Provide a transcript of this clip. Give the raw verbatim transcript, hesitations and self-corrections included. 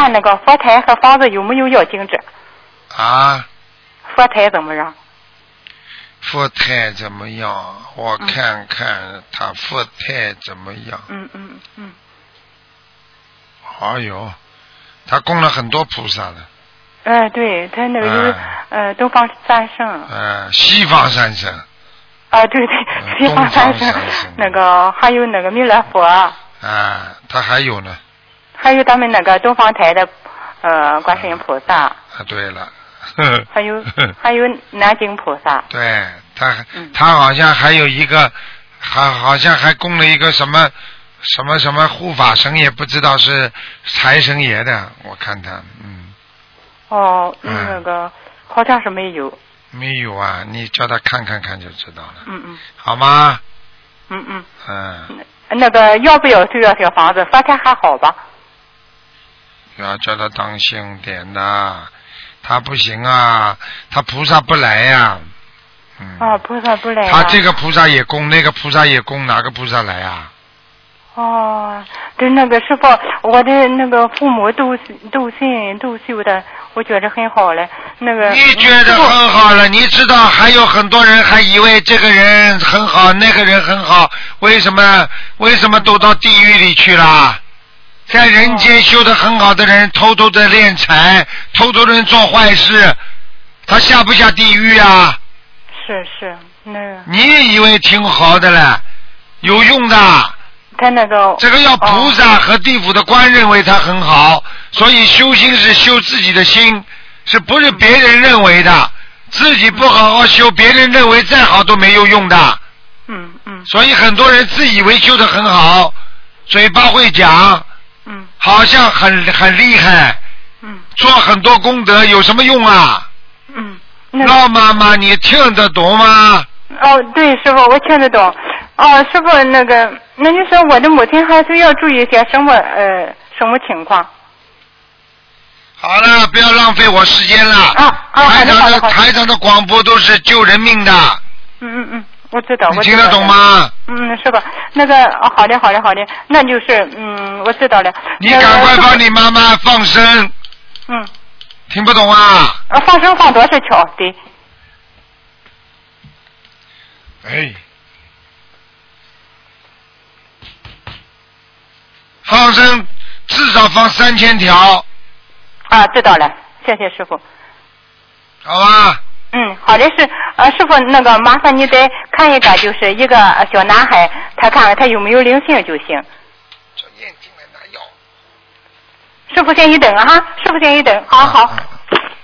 看那个佛台和房子有没有要经者？ 啊？ 佛台怎么样？ 佛台怎么样？我看看他佛台怎么样。 嗯嗯嗯。 哎呦，他供了很多菩萨的。 哎、呃，对他那个有、呃、呃东方三圣。 呃，西方三圣。 啊，对对，西方三圣，那个还有那个弥勒佛。 啊，他还有呢。 还有咱们那个东方台的呃观世音菩萨。啊， 对了。 还有还有南京菩萨。 对他， 嗯、 他好像还有一个，还好像还供了一个什么什么什么护法神，也不知道是财神爷的，我看他，嗯。 哦，嗯、那个好像是没有。 没有啊，你叫他看看看就知道了。 嗯嗯。 好吗？ 嗯嗯。 嗯。 那个要不要需要小房子？佛台还好吧？ 要叫他当心点呐，他不行啊，他菩萨不来呀、啊。嗯。 哦，菩萨不来、啊。 他这个菩萨也供，那个菩萨也供，哪个菩萨来啊？ 哦，对，那个师傅，我的那个父母都都信都修的，我觉得很好了。那个你觉得很好了，你知道还有很多人还以为这个人很好，那个人很好，为什么为什么都到地狱里去了？在人间修得很好的人，偷偷的敛财，偷偷的做坏事，他下不下地狱啊？ 是是，那个。 你以为挺好的了，有用的。 他那个这个要菩萨和地府的官认为他很好，哦、所以修心是修自己的心，是不是别人认为的？自己不好好修，别人认为再好都没有用的。 嗯嗯。 所以很多人自以为修得很好，嘴巴会讲， 嗯， 好像很很厉害， 嗯， 做很多功德有什么用啊？ 嗯。 老妈妈，你听得懂吗？ 哦，对，师傅，我听得懂。哦，师傅，那个，那你说我的母亲还是要注意些什么呃什么情况？ 好了，不要浪费我时间了。 啊啊， 台长的台长的广播都是救人命的。 嗯嗯嗯，我知道。 你听得懂吗？ 嗯，是吧？那个，哦，好的好的好的，那就是嗯，我知道了。 你赶快帮你妈妈放生。 嗯。 听不懂啊？ 啊，放生放多少条？对。 哎。放生至少放三千条。 啊，知道了，谢谢师傅。 好吧。 嗯，好的是呃，师傅那个麻烦你再看一个，就是一个小男孩，他看看他有没有灵性就行。 这眼睛来拿药。 师傅先一等啊哈，师傅先一等，好好。嗯嗯